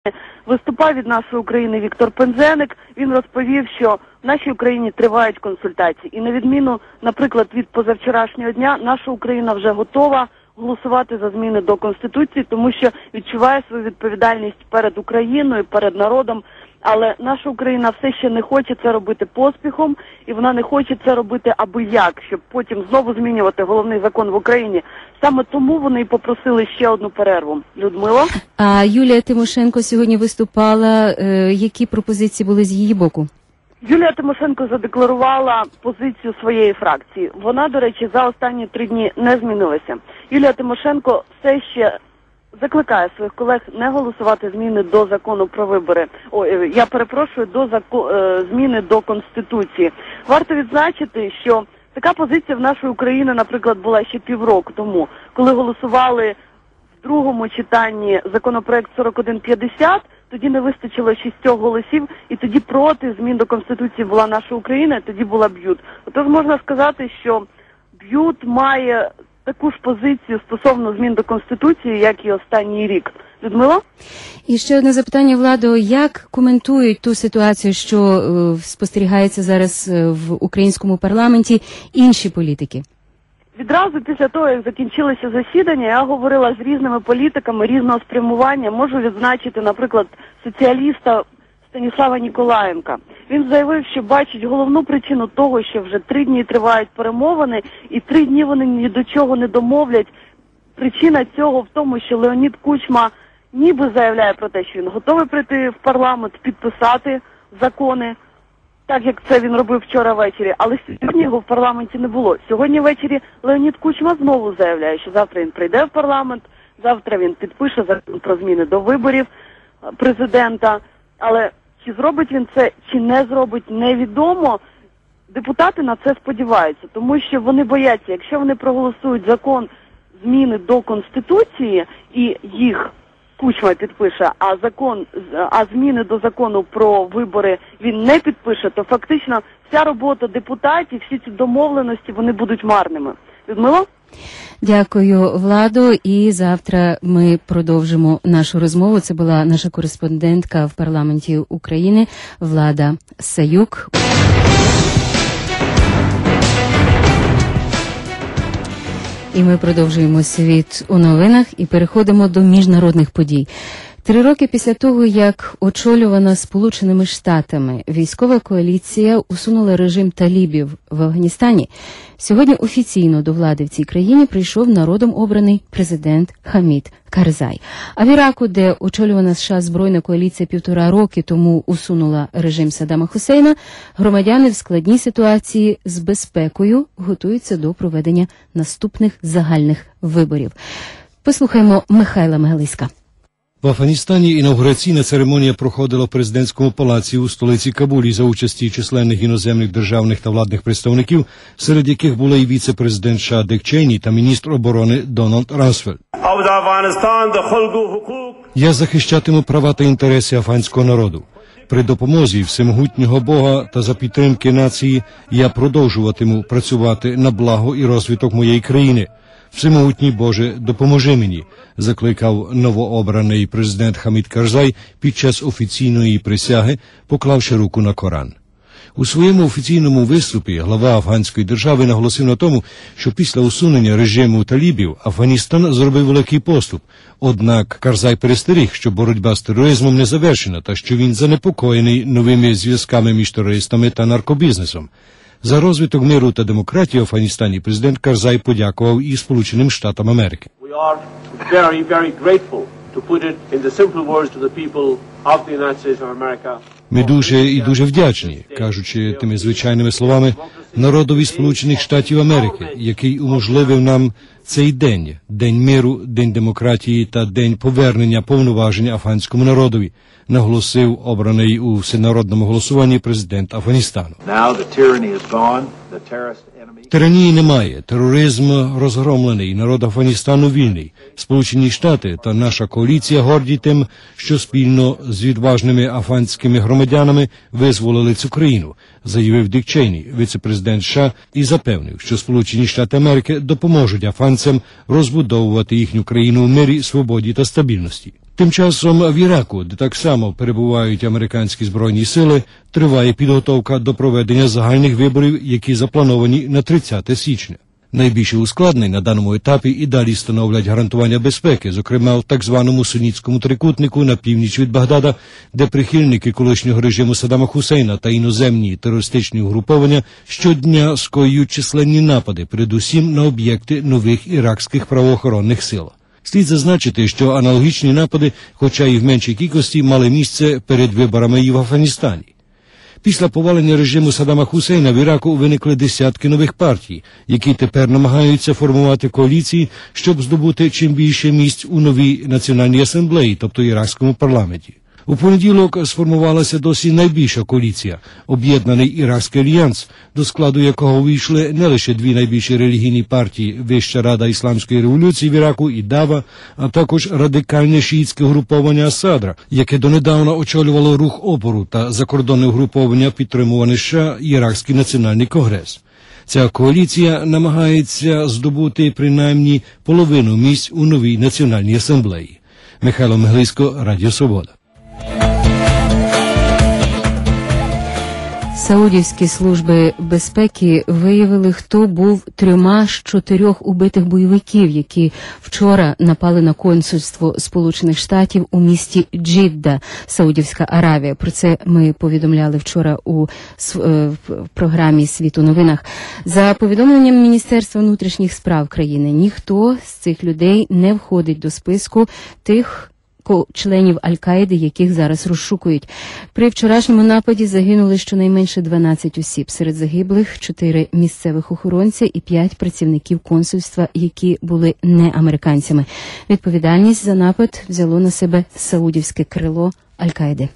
Виступав від нашої України Віктор Пинзеник. Він розповів, що в нашій Україні тривають консультації. І на відміну, наприклад, від позавчорашнього дня, наша Україна вже готова голосувати за зміни до Конституції, тому що відчуває свою відповідальність перед Україною, перед народом. Але наша Україна все ще не хоче це робити поспіхом, і вона не хоче це робити аби як, щоб потім знову змінювати головний закон в Україні. Саме тому вони і попросили ще одну перерву. Людмила? А Юлія Тимошенко сьогодні виступала. Які пропозиції були з її боку? Юлія Тимошенко задекларувала позицію своєї фракції. Вона, до речі, за останні 3 дні не змінилася. Юлія Тимошенко все ще закликає своїх колег не голосувати зміни до закону про вибори. Зміни до Конституції. Варто відзначити, що така позиція в нашої України, наприклад, була ще півроку тому, коли голосували в другому читанні законопроект 4150, тоді не вистачило 6 голосів, і тоді проти змін до Конституції була наша Україна, і тоді була БЮТ. Отож можна сказати, що БЮТ має таку ж позицію стосовно змін до Конституції, як і останній рік. Людмила? І ще одне запитання, Владо. Як коментують ту ситуацію, що спостерігається зараз в українському парламенті, інші політики? Відразу після того, як закінчилося засідання, я говорила з різними політиками різного спрямування. Можу відзначити, наприклад, соціаліста Станіслава Ніколаєнка. Він заявив, що бачить головну причину того, що вже 3 дні тривають перемовини, і 3 дні вони ні до чого не домовлять. Причина цього в тому, що Леонід Кучма ніби заявляє про те, що він готовий прийти в парламент, підписати закони, так як це він робив вчора ввечері, але сьогодні його в парламенті не було. Сьогодні ввечері Леонід Кучма знову заявляє, що завтра він прийде в парламент, завтра він підпише закон про зміни до виборів президента, але чи зробить він це, чи не зробить, невідомо. Депутати на це сподіваються, тому що вони бояться, якщо вони проголосують закон зміни до Конституції і їх Кучма підпише, а зміни до закону про вибори він не підпише, то фактично вся робота депутатів, всі ці домовленості, вони будуть марними. Людмила? Дякую, Владо. І завтра ми продовжимо нашу розмову. Це була наша кореспондентка в парламенті України Влада Саюк. І ми продовжуємо світ у новинах і переходимо до міжнародних подій. 3 роки після того, як очолювана Сполученими Штатами військова коаліція усунула режим талібів в Афганістані, сьогодні офіційно до влади в цій країні прийшов народом обраний президент Хамід Карзай. А в Іраку, де очолювана США збройна коаліція 1,5 роки тому усунула режим Саддама Хусейна, громадяни в складній ситуації з безпекою готуються до проведення наступних загальних виборів. Послухаймо Михайла Мегалиська. В Афганістані інаугураційна церемонія проходила в президентському палаці у столиці Кабулі за участі численних іноземних державних та владних представників, серед яких були і віце-президент США Дик Чейні та міністр оборони Дональд Рамсфельд. Я захищатиму права та інтереси афганського народу. При допомозі всемогутнього Бога та за підтримки нації я продовжуватиму працювати на благо і розвиток моєї країни. Всемогутній Боже, допоможи мені, закликав новообраний президент Хамід Карзай під час офіційної присяги, поклавши руку на Коран. У своєму офіційному виступі глава афганської держави наголосив на тому, що після усунення режиму талібів Афганістан зробив великий поступ. Однак Карзай перестеріг, що боротьба з тероризмом не завершена та що він занепокоєний новими зв'язками між терористами та наркобізнесом. За розвиток миру та демократії в Афганістані президент Карзай подякував і Сполученим Штатам Америки. Ми дуже вдячні, кажучи тими звичайними словами, народові Сполучених Штатів Америки, який уможливив нам цей день – День миру, День демократії та День повернення повноважень афганському народові, наголосив обраний у всенародному голосуванні президент Афганістану. Тиранії немає, тероризм розгромлений, народ Афганістану вільний. Сполучені Штати та наша коаліція горді тим, що спільно з відважними афганськими громадянами визволили цю країну, заявив Дик Чейні, віце-президент США, і запевнив, що Сполучені Штати Америки допоможуть афганцям розбудовувати їхню країну в мирі, свободі та стабільності. Тим часом в Іраку, де так само перебувають американські збройні сили, триває підготовка до проведення загальних виборів, які заплановані на 30 січня. Найбільший ускладнень на даному етапі і далі становлять гарантування безпеки, зокрема в так званому сунітському трикутнику на північ від Багдада, де прихильники колишнього режиму Саддама Хусейна та іноземні терористичні угруповання щодня скоюють численні напади, передусім на об'єкти нових іракських правоохоронних сил. Слід зазначити, що аналогічні напади, хоча і в меншій кількості, мали місце перед виборами і в Афганістані. Після повалення режиму Саддама Хусейна в Іраку виникли десятки нових партій, які тепер намагаються формувати коаліції, щоб здобути чим більше місць у новій національній асамблеї, тобто іракському парламенті. У понеділок сформувалася досі найбільша коаліція – Об'єднаний Іракський альянс, до складу якого увійшли не лише дві найбільші релігійні партії – Вища Рада Ісламської революції в Іраку і Дава, а також радикальне шиїтське угруповання Асадра, яке донедавна очолювало рух опору та закордонне угруповання, підтримуване США Іракський національний конгрес. Ця коаліція намагається здобути принаймні половину місць у новій національній асамблеї. Михайло Меглисько, Радіо Свобода. Саудівські служби безпеки виявили, хто був 3 з 4 убитих бойовиків, які вчора напали на консульство Сполучених Штатів у місті Джидда, Саудівська Аравія. Про це ми повідомляли вчора у програмі «Світ у новинах». За повідомленням Міністерства внутрішніх справ країни, ніхто з цих людей не входить до списку тих членів Аль-Каїди, яких зараз розшукують. При вчорашньому нападі загинули щонайменше 12 осіб. Серед загиблих 4 місцевих охоронця і 5 працівників консульства, які були не американцями. Відповідальність за напад взяло на себе саудівське крило Аль-Каїди.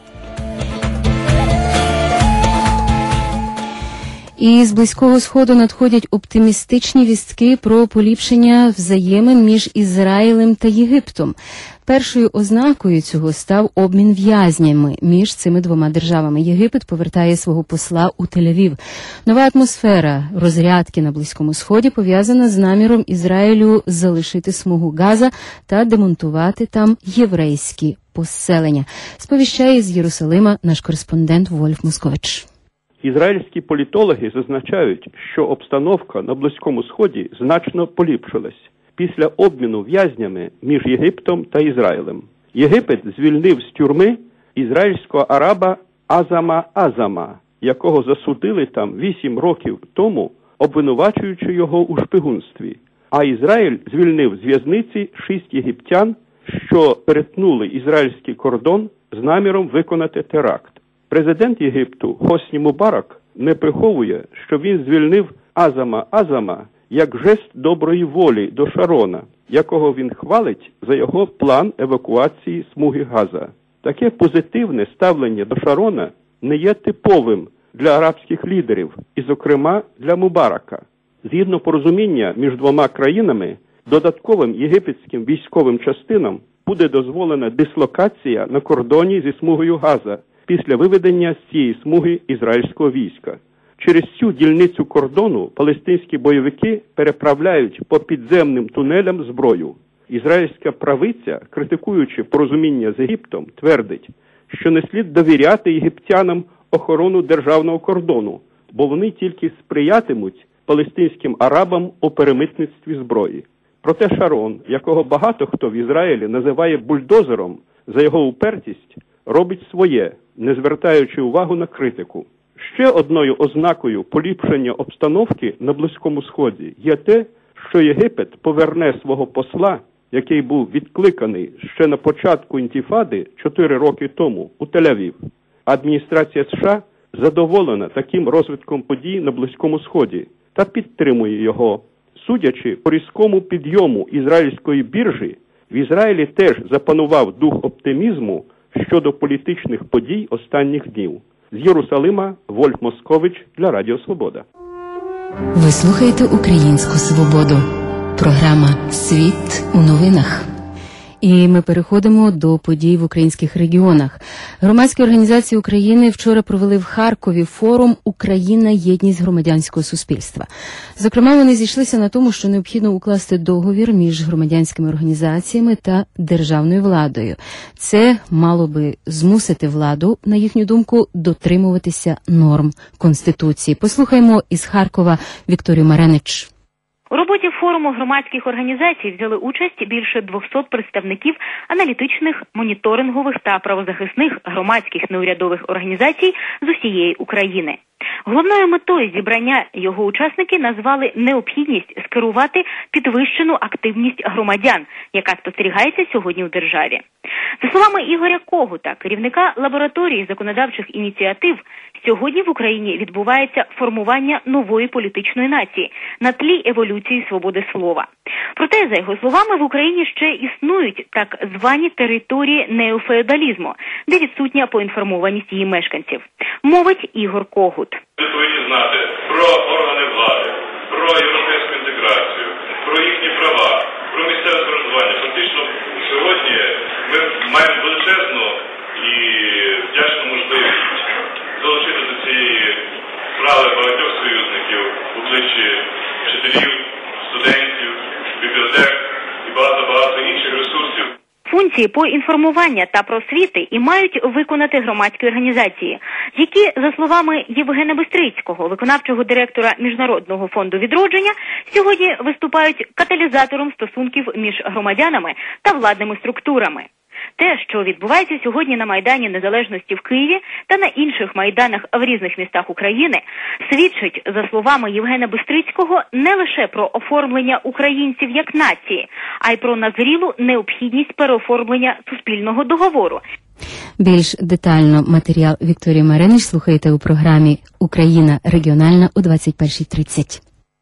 І з Близького Сходу надходять оптимістичні вістки про поліпшення взаємин між Ізраїлем та Єгиптом. Першою ознакою цього став обмін в'язнями між цими двома державами. Єгипет повертає свого посла у Тель-Авів. Нова атмосфера розрядки на Близькому Сході пов'язана з наміром Ізраїлю залишити смугу Газа та демонтувати там єврейські поселення. Сповіщає з Єрусалима наш кореспондент Вольф Москович. Ізраїльські політологи зазначають, що обстановка на Близькому Сході значно поліпшилась після обміну в'язнями між Єгиптом та Ізраїлем. Єгипет звільнив з тюрми ізраїльського араба Азама, якого засудили там 8 років тому, обвинувачуючи його у шпигунстві. А Ізраїль звільнив з в'язниці 6 єгиптян, що перетнули ізраїльський кордон з наміром виконати теракт. Президент Єгипту Хосні Мубарак не приховує, що він звільнив Азама як жест доброї волі до Шарона, якого він хвалить за його план евакуації смуги Газа. Таке позитивне ставлення до Шарона не є типовим для арабських лідерів, і, зокрема, для Мубарака. Згідно порозуміння між двома країнами, додатковим єгипетським військовим частинам буде дозволена дислокація на кордоні зі смугою Газа після виведення з цієї смуги ізраїльського війська. Через цю дільницю кордону палестинські бойовики переправляють по підземним тунелям зброю. Ізраїльська правиця, критикуючи порозуміння з Єгиптом, твердить, що не слід довіряти єгиптянам охорону державного кордону, бо вони тільки сприятимуть палестинським арабам у перемитництві зброї. Проте Шарон, якого багато хто в Ізраїлі називає бульдозером за його упертість, робить своє, не звертаючи увагу на критику. Ще одною ознакою поліпшення обстановки на Близькому Сході є те, що Єгипет поверне свого посла, який був відкликаний ще на початку інтіфади 4 роки тому у Тель-Авів. Адміністрація США задоволена таким розвитком подій на Близькому Сході та підтримує його. Судячи по різкому підйому ізраїльської біржі, в Ізраїлі теж запанував дух оптимізму щодо політичних подій останніх днів. З Єрусалима Вольф Москович для Радіо Свобода. Ви слухаєте Українську Свободу. Програма «Світ у новинах». І ми переходимо до подій в українських регіонах. Громадські організації України вчора провели в Харкові форум «Україна. Єдність громадянського суспільства». Зокрема, вони зійшлися на тому, що необхідно укласти договір між громадянськими організаціями та державною владою. Це мало би змусити владу, на їхню думку, дотримуватися норм Конституції. Послухаймо із Харкова Вікторію Маренич. У роботі форуму громадських організацій взяли участь більше 200 представників аналітичних, моніторингових та правозахисних громадських неурядових організацій з усієї України. Головною метою зібрання його учасники назвали необхідність скерувати підвищену активність громадян, яка спостерігається сьогодні в державі. За словами Ігоря Когута, керівника лабораторії законодавчих ініціатив, сьогодні в Україні відбувається формування нової політичної нації на тлі еволюції свободи слова. Проте, за його словами, в Україні ще існують так звані території неофеодалізму, де відсутня поінформованість її мешканців. Мовить Ігор Когут. Ви повинні знати про органи влади, про європейську інтеграцію, про їхні права, про місцеве самоврядування. Фактично, сьогодні ми маємо величезну і вдячну можливість залучити до цієї справи багатьох союзників у обличчі вчителів, студентів, бібліотек і багато-багато інших ресурсів. Функції по інформування та просвіти і мають виконати громадські організації, які, за словами Євгена Бистрицького, виконавчого директора Міжнародного фонду відродження, сьогодні виступають каталізатором стосунків між громадянами та владними структурами. Те, що відбувається сьогодні на Майдані Незалежності в Києві та на інших майданах в різних містах України, свідчить, за словами Євгена Бистрицького, не лише про оформлення українців як нації, а й про назрілу необхідність переоформлення суспільного договору. Більш детально матеріал Вікторії Маренич слухайте у програмі «Україна регіональна» о 21:30.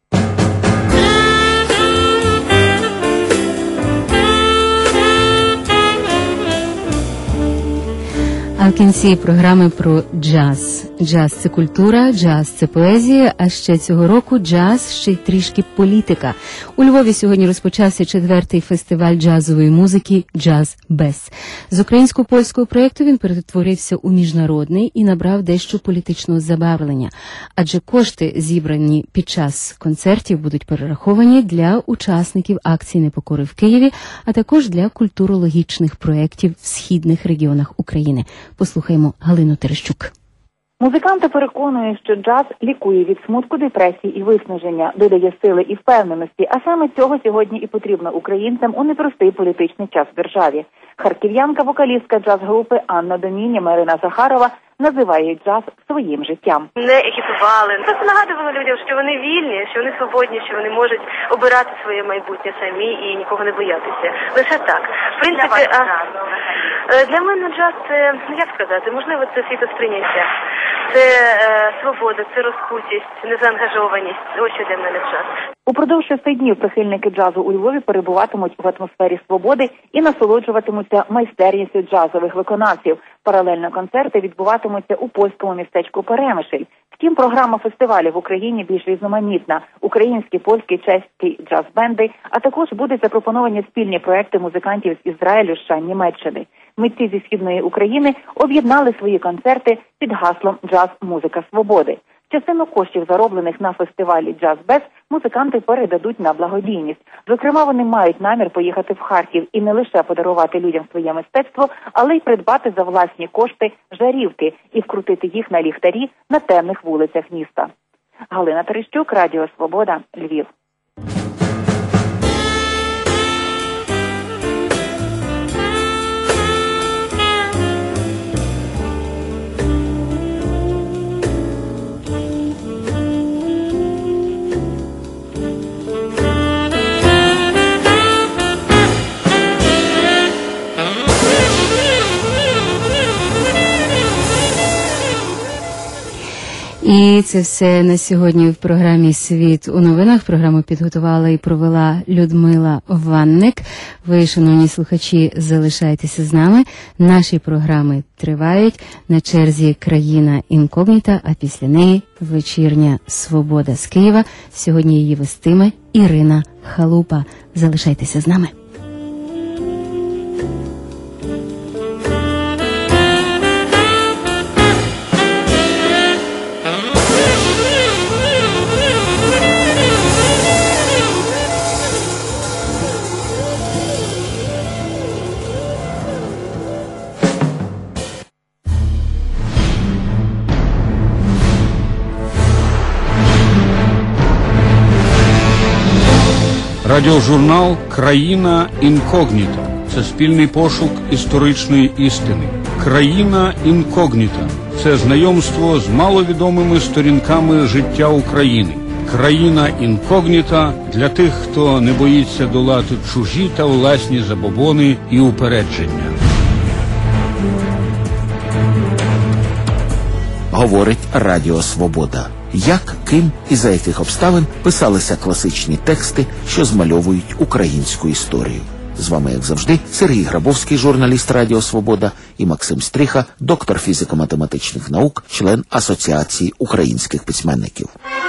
А в кінці програми про джаз. Джаз – це культура, джаз – це поезія, а ще цього року джаз – ще й трішки політика. У Львові сьогодні розпочався 4-й фестиваль джазової музики «Джаз Без». З українсько-польського проєкту він перетворився у міжнародний і набрав дещо політичного забарвлення. Адже кошти, зібрані під час концертів, будуть перераховані для учасників акції непокори в Києві, а також для культурологічних проєктів в східних регіонах України. Послухаймо Галину Терещук. Музиканти переконують, що джаз лікує від смутку, депресії і виснаження, додає сили і впевненості, а саме цього сьогодні і потрібно українцям у непростий політичний час в державі. Харків'янка-вокалістка джаз-групи Анна Доміння Марина Захарова називає джаз своїм життям. Не агітували, просто нагадували людям, що вони вільні, що вони свободні, що вони можуть обирати своє майбутнє самі і нікого не боятися. Лише так. В принципі, для мене джаз це, як сказати, можливо, це світосприйняття. Це свобода, це розкутість, незаангажованість. Ось що для мене джаз. Упродовж 6 днів прихильники джазу у Львові перебуватимуть в атмосфері свободи і насолоджуватимуться майстерністю джазових виконавців. Паралельно концерти відбуватимуться у польському містечку Перемишль. Втім, програма фестивалю в Україні більш різноманітна. Українські, польські, чеські джаз-бенди, а також будуть запропоновані спільні проекти музикантів з Ізраїлю, США, Німеччини. Митці зі Східної України об'єднали свої концерти під гаслом «Джаз – музика свободи». Частину коштів, зароблених на фестивалі «Джаз Без», музиканти передадуть на благодійність. Зокрема, вони мають намір поїхати в Харків і не лише подарувати людям своє мистецтво, але й придбати за власні кошти жарівки і вкрутити їх на ліхтарі на темних вулицях міста. Галина Терещук, Радіо Свобода, Львів. І це все на сьогодні в програмі «Світ у новинах». Програму підготувала і провела Людмила Ванник. Ви, шановні слухачі, залишайтеся з нами. Наші програми тривають. На черзі «Країна інкогніта», а після неї «Вечірня свобода» з Києва. Сьогодні її вестиме Ірина Халупа. Залишайтеся з нами. Радіожурнал «Країна інкогніта» – це спільний пошук історичної істини. «Країна інкогніта» – це знайомство з маловідомими сторінками життя України. «Країна інкогніта» для тих, хто не боїться долати чужі та власні забобони і упередження. Говорить Радіо Свобода. Як, ким і за яких обставин писалися класичні тексти, що змальовують українську історію. З вами, як завжди, Сергій Грабовський, журналіст Радіо Свобода, і Максим Стріха, доктор фізико-математичних наук, член Асоціації українських письменників.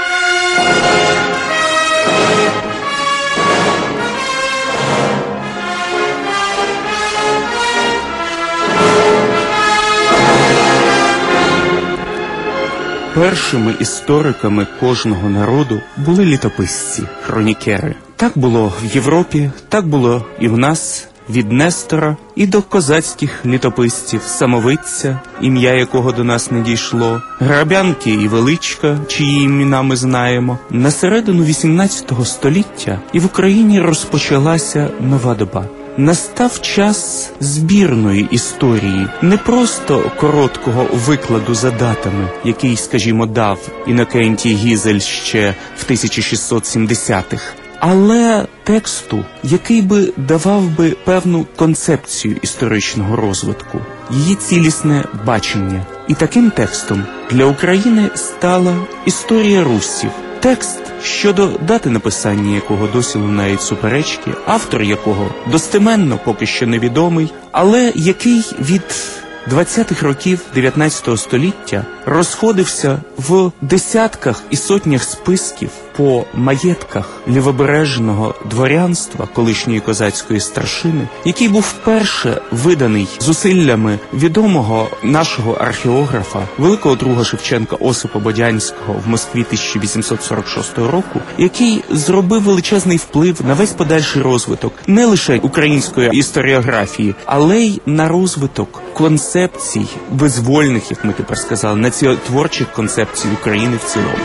Першими істориками кожного народу були літописці, хронікери. Так було в Європі, так було і в нас, від Нестора і до козацьких літописців, Самовидця, ім'я якого до нас не дійшло, Грабянки і Величка, чиї імена ми знаємо. На середину 18 століття і в Україні розпочалася нова доба. Настав час збірної історії, не просто короткого викладу за датами, який, скажімо, дав Інокентій Гізель ще в 1670-х, але тексту, який би давав би певну концепцію історичного розвитку, її цілісне бачення. І таким текстом для України стала історія русів. Текст, щодо дати написання якого досі лунають суперечки, автор якого достеменно поки що невідомий, але який від 20-х років 19 століття розходився в десятках і сотнях списків по маєтках лівобережного дворянства колишньої козацької старшини, який був вперше виданий зусиллями відомого нашого археографа, великого друга Шевченка Осипа Бодянського в Москві 1846 року, який зробив величезний вплив на весь подальший розвиток не лише української історіографії, але й на розвиток концепцій визвольних, як ми тепер сказали, націотворчих концепцій України в цілому.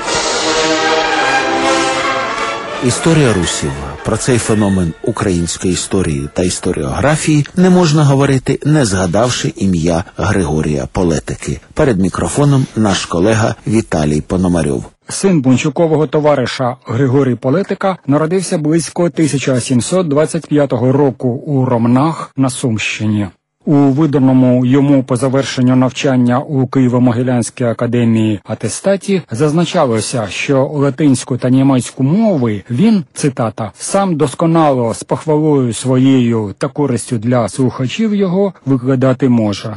Історія русів. Про цей феномен української історії та історіографії не можна говорити, не згадавши ім'я Григорія Полетики. Перед мікрофоном наш колега Віталій Пономарьов. Син бунчукового товариша Григорій Полетика народився близько 1725 року у Ромнах на Сумщині. У виданому йому по завершенню навчання у Києво-Могилянській академії атестаті зазначалося, що латинську та німецьку мови він, цитата, сам досконало з похвалою своєю та користю для слухачів його викладати може.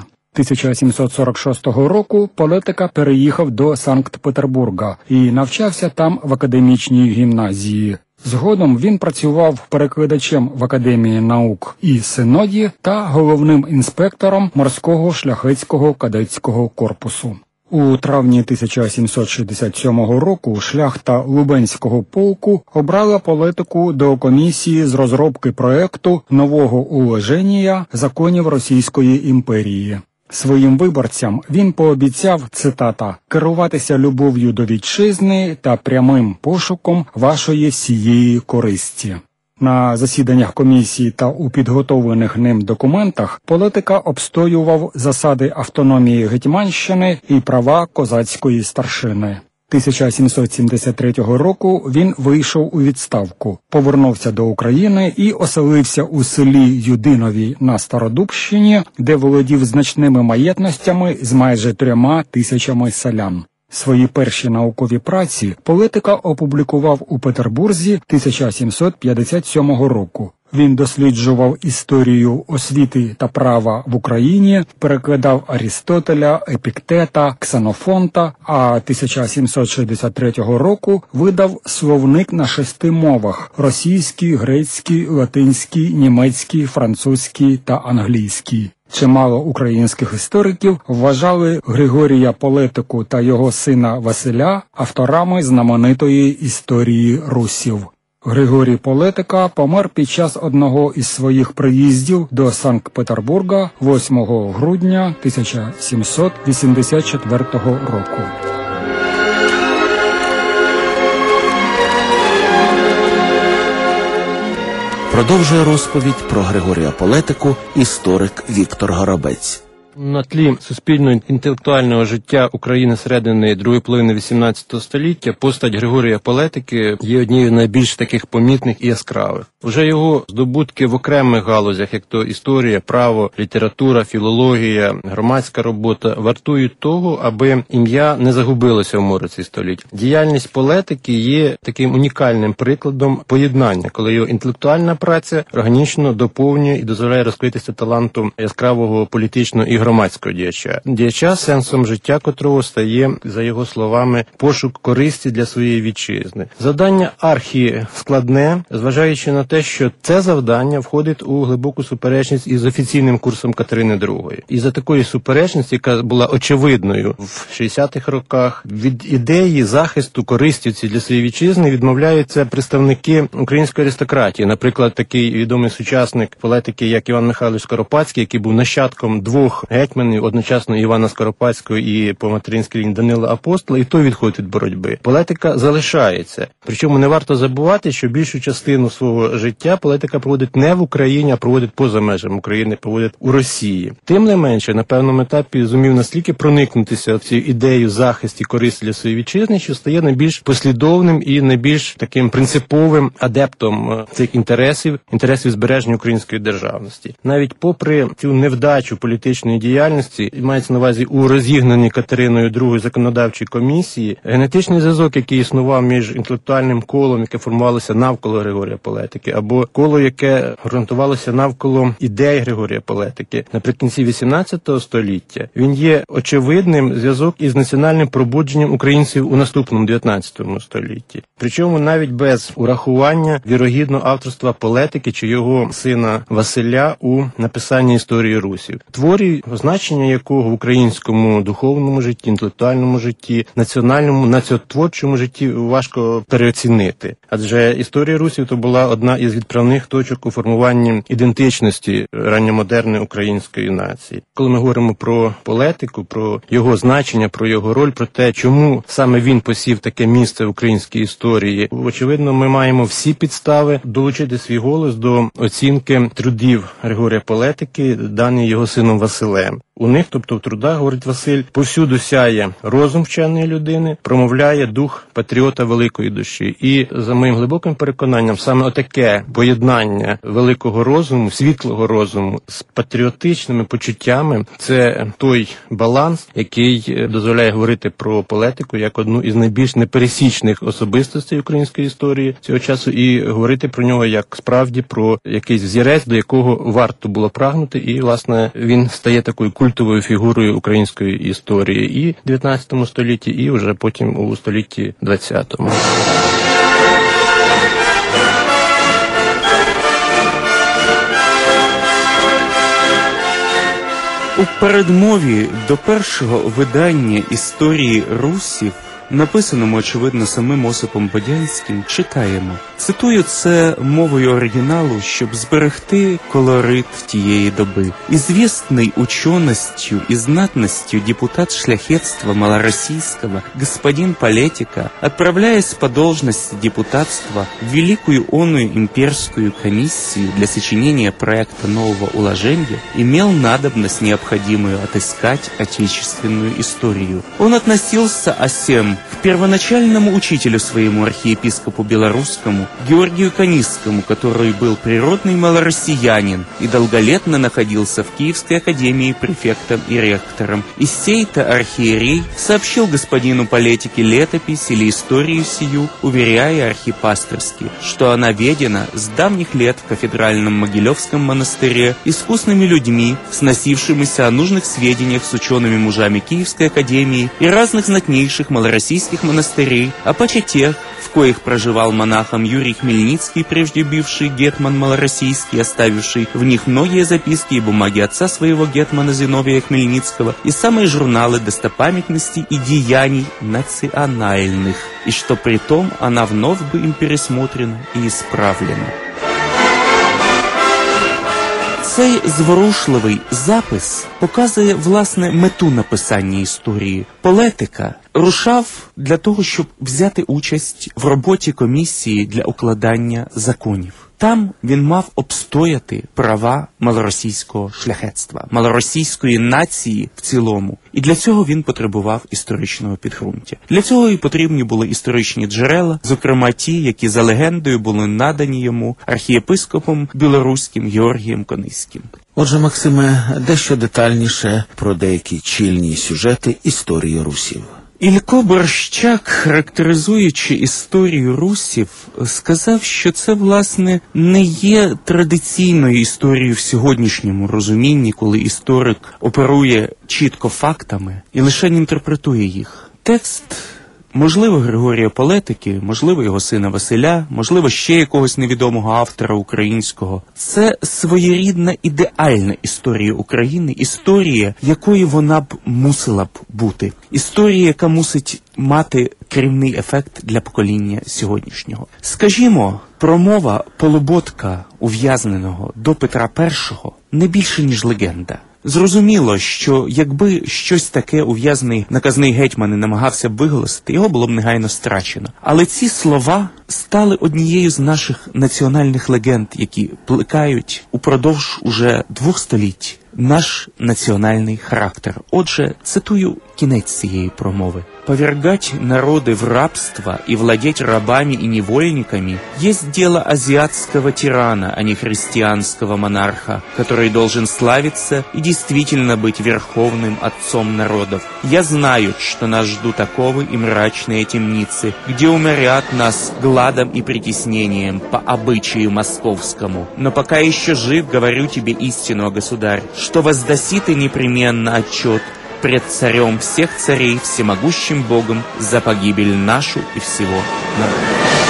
1746 року Полетика переїхав до Санкт-Петербурга і навчався там в академічній гімназії. Згодом він працював перекладачем в Академії наук і Синоді та головним інспектором морського шляхетського кадетського корпусу. У травні 1767 року шляхта Лубенського полку обрала Полетику до комісії з розробки проекту нового уложення законів Російської імперії. Своїм виборцям він пообіцяв, цитата, «керуватися любов'ю до вітчизни та прямим пошуком вашої всієї користі». На засіданнях комісії та у підготовлених ним документах Полетика обстоював засади автономії Гетьманщини і права козацької старшини. 1773 року він вийшов у відставку, повернувся до України і оселився у селі Юдинові на Стародубщині, де володів значними маєтностями з майже 3000 селян. Свої перші наукові праці Полетика опублікував у Петербурзі 1757 року. Він досліджував історію освіти та права в Україні, перекладав Арістотеля, Епіктета, Ксенофонта, а 1763 року видав словник на 6 мовах – російській, грецькій, латинській, німецькій, французькій та англійській. Чимало українських істориків вважали Григорія Полетику та його сина Василя авторами знаменитої історії русів. Григорій Полетика помер під час одного із своїх приїздів до Санкт-Петербурга 8 грудня 1784 року. Продовжує розповідь про Григорія Полетику історик Віктор Горобець. На тлі суспільно-інтелектуального життя України середини другої половини XVIII століття постать Григорія Полетики є однією з найбільш таких помітних і яскравих. Вже його здобутки в окремих галузях, як то історія, право, література, філологія, громадська робота, вартують того, аби ім'я не загубилося в мороці століть. Діяльність Полетики є таким унікальним прикладом поєднання, коли його інтелектуальна праця органічно доповнює і дозволяє розкритися талантом яскравого політичного і громадського діяча, сенсом життя котрого стає, за його словами, пошук користі для своєї вітчизни. Завдання архіскладне, зважаючи на те, що це завдання входить у глибоку суперечність із офіційним курсом Катерини II. І за такої суперечності, яка була очевидною в 60-х роках, від ідеї захисту користівців для своєї вітчизни відмовляються представники української аристократії. Наприклад, такий відомий сучасник Полетики, як Іван Михайлович Скоропадський, який був нащадком двох гетьманів, одночасно Івана Скоропадського і по материнській лінії Данила Апостола, і той відходить від боротьби. Полетика залишається. Причому не варто забувати, що більшу частину свого життя Полетика проводить не в Україні, а проводить поза межами України, проводить у Росії. Тим не менше, на певному етапі зумів настільки проникнутися цією ідеєю захисту користі для своєї вітчизни, що стає найбільш послідовним і найбільш таким принциповим адептом цих інтересів збереження української державності. Навіть попри цю невдачу політичної діяльності, мається на увазі у розігнаній Катериною II законодавчій комісії, генетичний зв'язок, який існував між інтелектуальним колом, яке формувалося навколо Григорія Полетики, або коло, яке ґрунтувалося навколо ідей Григорія Полетики наприкінці XVIII століття, він є очевидним зв'язок із національним пробудженням українців у наступному XIX столітті. Причому навіть без урахування вірогідного авторства Полетики чи його сина Василя у написанні історії русів. Творі, значення якого в українському духовному житті, інтелектуальному житті, національному, націотворчому житті важко переоцінити. Адже історія русів то була одна із відправних точок у формуванні ідентичності ранньомодерної української нації. Коли ми говоримо про Полетику, про його значення, про його роль, про те, чому саме він посів таке місце в українській історії, очевидно, ми маємо всі підстави долучити свій голос до оцінки трудів Григорія Полетики, дані його сином Василем. У них, тобто в трудах, говорить Василь, повсюду сяє розум вченої людини, промовляє дух патріота великої душі. І, за моїм глибоким переконанням, саме отаке поєднання великого розуму, світлого розуму з патріотичними почуттями – це той баланс, який дозволяє говорити про Полетику як одну із найбільш непересічних особистостей української історії цього часу і говорити про нього як справді про якийсь взірець, до якого варто було прагнути, і, власне, він стає такою культовою фігурою української історії і в 19 столітті, і вже потім у столітті 20-му. У передмові до першого видання історії русів, написаному, очевидно, самим Осипом Бодянським, читаємо. Цитую це мовою оригіналу, щоб зберегти колорит тієї доби. «Известный ученостью и знатностью депутат шляхетства малороссийского господин Полетика, отправляясь по должности депутатства в великую оную имперскую комиссию для сочинения проекта нового уложения, имел надобность необходимую отыскать отечественную историю. Он относился осем к первоначальному учителю своему архиепископу белорусскому Георгию Канистскому, который был природный малороссиянин и долголетно находился в Киевской академии префектом и ректором. И сей-то архиерей сообщил господину Полетике летопись или историю сию, уверяя архипасторски, что она ведена с давних лет в кафедральном Могилевском монастыре искусными людьми, сносившимися о нужных сведениях с учеными мужами Киевской академии и разных знатнейших малороссийских монастырей, а паче тех, в коих проживал монахом Юрий Хмельницкий, прежде бывший гетман малороссийский, оставивший в них многие записки и бумаги отца своего гетмана Зиновия Хмельницкого и самые журналы достопамятностей и деяний национальных, и что притом она вновь бы им пересмотрена и исправлена». Цей зворушливий запис показує, власне, мету написання історії. Полетика рушав для того, щоб взяти участь в роботі комісії для укладання законів. Там він мав обстояти права малоросійського шляхетства, малоросійської нації в цілому. І для цього він потребував історичного підґрунтя. Для цього і потрібні були історичні джерела, зокрема ті, які за легендою були надані йому архієпископом білоруським Георгієм Кониським. Отже, Максиме, дещо детальніше про деякі чільні сюжети історії русів. Ілько Борщак, характеризуючи історію русів, сказав, що це, власне, не є традиційною історією в сьогоднішньому розумінні, коли історик оперує чітко фактами і лише інтерпретує їх. Текст, можливо, Григорія Полетики, можливо, його сина Василя, можливо, ще якогось невідомого автора українського. Це своєрідна ідеальна історія України, історія, якою вона б мусила б бути. Історія, яка мусить мати керівний ефект для покоління сьогоднішнього. Скажімо, промова Полуботка, ув'язненого до Петра І, не більше, ніж легенда. Зрозуміло, що якби щось таке ув'язаний наказний гетьман намагався б виголосити, його було б негайно страчено. Але ці слова стали однією з наших національних легенд, які плекають упродовж уже 2 століть наш національний характер. Отже, цитую кінець цієї промови. «Повергать народы в рабство и владеть рабами и невольниками есть дело азиатского тирана, а не христианского монарха, который должен славиться и действительно быть верховным отцом народов. Я знаю, что нас ждут оковы и мрачные темницы, где уморят нас гладом и притеснением по обычаю московскому. Но пока еще жив, говорю тебе истину, государь, что воздаси ты непременно отчет пред царем всех царей, всемогущим Богом, за погибель нашу и всего народа».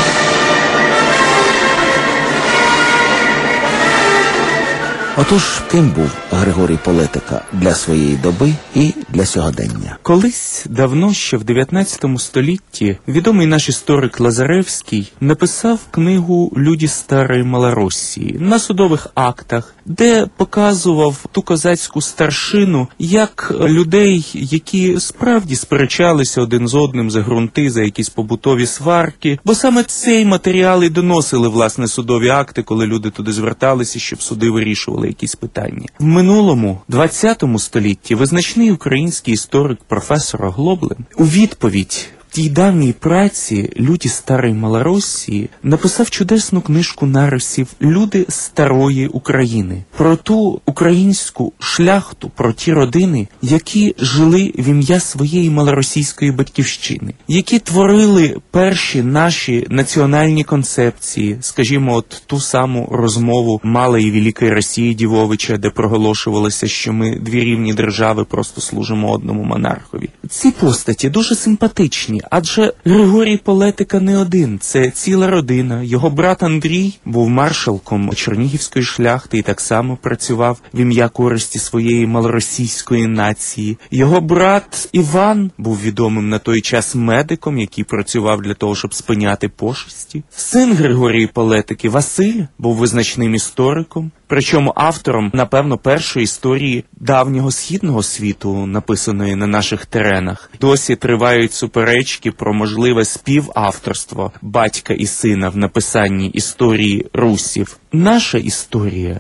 Отож, ким був Григорій Полетика для своєї доби і для сьогодення? Колись, давно, ще в 19 столітті, відомий наш історик Лазаревський написав книгу «Люди старої Малоросії» на судових актах, де показував ту козацьку старшину як людей, які справді сперечалися один з одним за ґрунти, за якісь побутові сварки, бо саме цей матеріал і доносили, власне, судові акти, коли люди туди зверталися, щоб суди вирішували якісь питання. В минулому, 20 столітті, визначний український історик професор Оглоблин у відповідь в тій давній праці «Люди старої Малоросії» написав чудесну книжку нарисів «Люди старої України» про ту українську шляхту, про ті родини, які жили в ім'я своєї малоросійської батьківщини, які творили перші наші національні концепції, скажімо, от ту саму розмову Малої Великої Росії Дівовича, де проголошувалося, що ми 2 рівні держави просто служимо одному монархові. Ці постаті дуже симпатичні, адже Григорій Полетика не один, це ціла родина. Його брат Андрій був маршалком чернігівської шляхти і так само працював в ім'я користі своєї малоросійської нації. Його брат Іван був відомим на той час медиком, який працював для того, щоб спиняти пошесті. Син Григорія Полетики Василь був визначним істориком, причому автором, напевно, першої історії давнього східного світу, написаної на наших теренах. Досі тривають суперечки про можливе співавторство батька і сина в написанні історії русів. Наша історія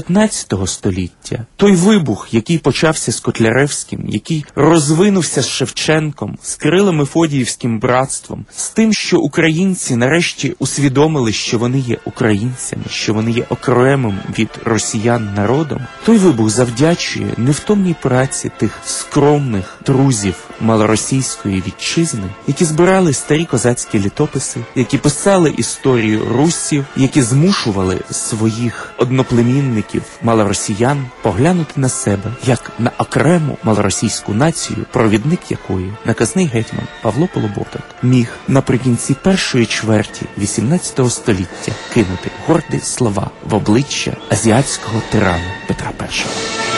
19 століття, той вибух, який почався з Котляревським, який розвинувся з Шевченком, з Кирило-Мефодіївським братством, з тим, що українці нарешті усвідомили, що вони є українцями, що вони є окремим від росіян народом, той вибух завдячує невтомній праці тих скромних друзів малоросійської вітчизни, які збирали старі козацькі літописи, які писали історію русів, які змушували своїх одноплемінників малоросіян поглянути на себе як на окрему малоросійську націю, провідник якої наказний гетьман Павло Полуботок міг наприкінці першої чверті 18 століття кинути горді слова в обличчя азіатського тирана Петра І.